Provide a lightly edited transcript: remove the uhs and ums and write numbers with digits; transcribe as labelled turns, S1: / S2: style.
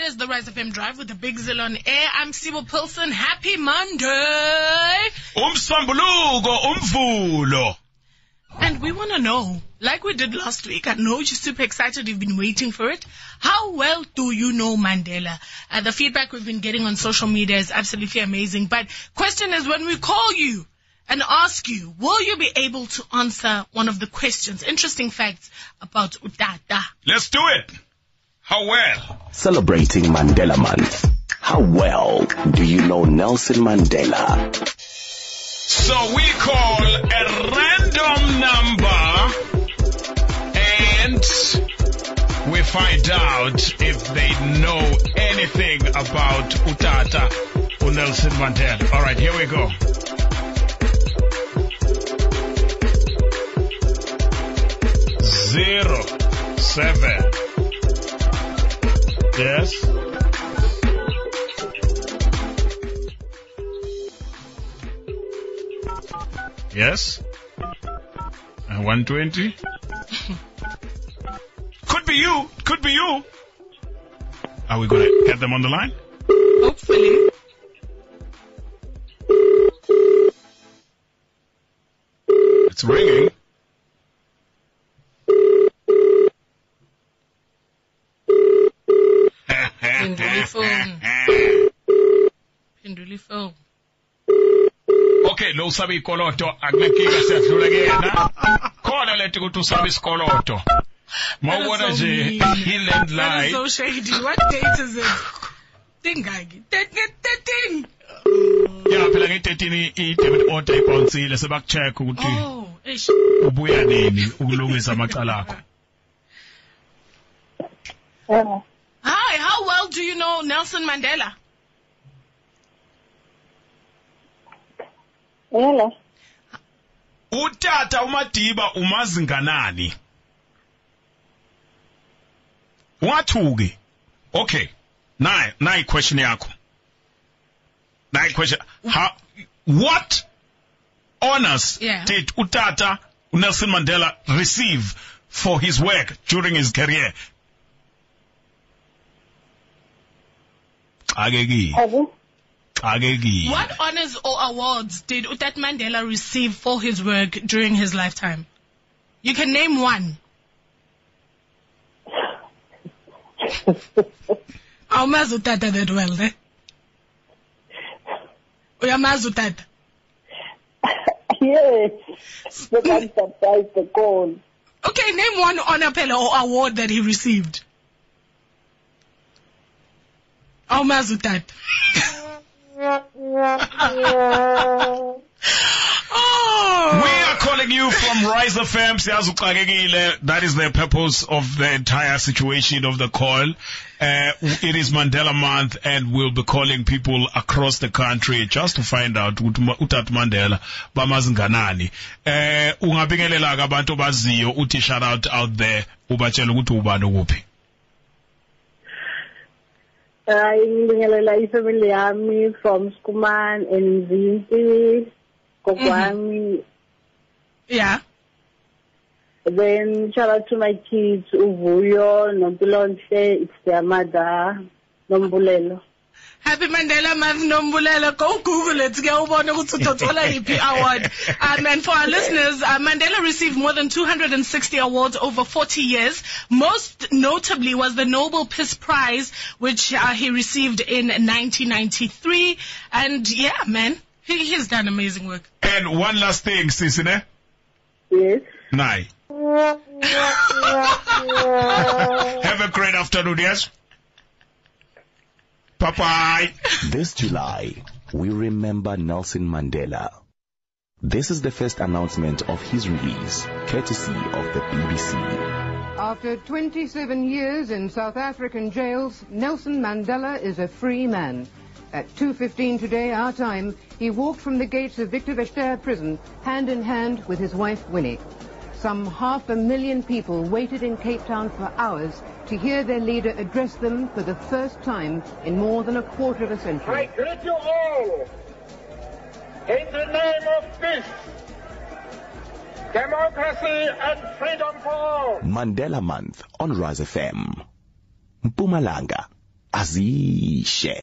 S1: is the Rise FM Drive with the Big Zill on air. I'm Sibo Pilson. Happy Monday.
S2: Umsambuluko, umvulo.
S1: And we want to know, like we did last week, I know you're super excited, you've been waiting for it. How well do you know Mandela? The feedback we've been getting on social media is absolutely amazing. But question is, when we call you and ask you, will you be able to answer one of the questions? Interesting facts about Utata.
S2: Let's do it. How well?
S3: Celebrating Mandela Month. How well do you know Nelson Mandela?
S2: So we call a random number and we find out if they know anything about Utata or Nelson Mandela. All right, here we go. Zero, 7. Yes. Yes. 120. Could be you. Could be you. Are we gonna get them on the line?
S1: Hopefully.
S2: It's ringing.
S1: Penduli phone.
S2: Okay, lo sabi ikoloto akunenkinga siyadlula kuyena. Khona lento ukuthi usabi isikoloto. Mawubona nje i-landline.
S1: That is so shady. What date is it? Tingaki. 13.
S2: Yeah, phela nge-13 i-debit order ibouncile sebaku-check ukuthi
S1: Oh, ish.
S2: ubuya nini ukulungisa amacala akho.
S1: Hi, how well do you know Nelson Mandela?
S4: Hello.
S2: Utata uMadiba umazi nganani? Wathuke. Okay. Nayi question yakho. Nayi question. What honors did Utata Nelson Mandela receive for his work during his career?
S1: What honors or awards did Utata Mandela receive for his work during his lifetime? You can name one. Awumazi Utata that well, eh? Uyamazi Utata?
S4: Yes, but I'm surprised the call.
S1: Okay, name one honor phela or award that he received. Awumazi Utata? Oh.
S2: We are calling you from Rise FM. That is the purpose of the entire situation of the call. It is Mandela Month, and we'll be calling people across the country just to find out Utata Mandela bamazi nganani. Ungabingelela abantu baziyo uthi shout out there ubatshela ukuthi ubani kuphi.
S4: Ngibingelela ifamily yami from Skuman and Zinti, Kokwami.
S1: Yeah.
S4: Then shout out to my kids, Uvuyo, Nompilonche, it's their mother, Nombulelo.
S1: Happy Mandela Month, Nombulelo. Go Google it. Award. And for our listeners, Mandela received more than 260 awards over 40 years. Most notably was the Nobel Peace Prize, which he received in 1993. And yeah, man, he's done amazing work.
S2: And one last thing, Sisine.
S4: Yes.
S2: Nai. Have a great afternoon, yes? Bye-bye.
S3: This July, we remember Nelson Mandela. This is the first announcement of his release, courtesy of the BBC.
S5: After 27 years in South African jails, Nelson Mandela is a free man. At 2:15 today, our time, he walked from the gates of Victor Verster prison, hand in hand with his wife Winnie. Some 500,000 people waited in Cape Town for hours to hear their leader address them for the first time in more than a quarter of a century.
S6: I greet you all in the name of peace, democracy and freedom for all.
S3: Mandela Month on Rise FM. Mpumalanga. azishe.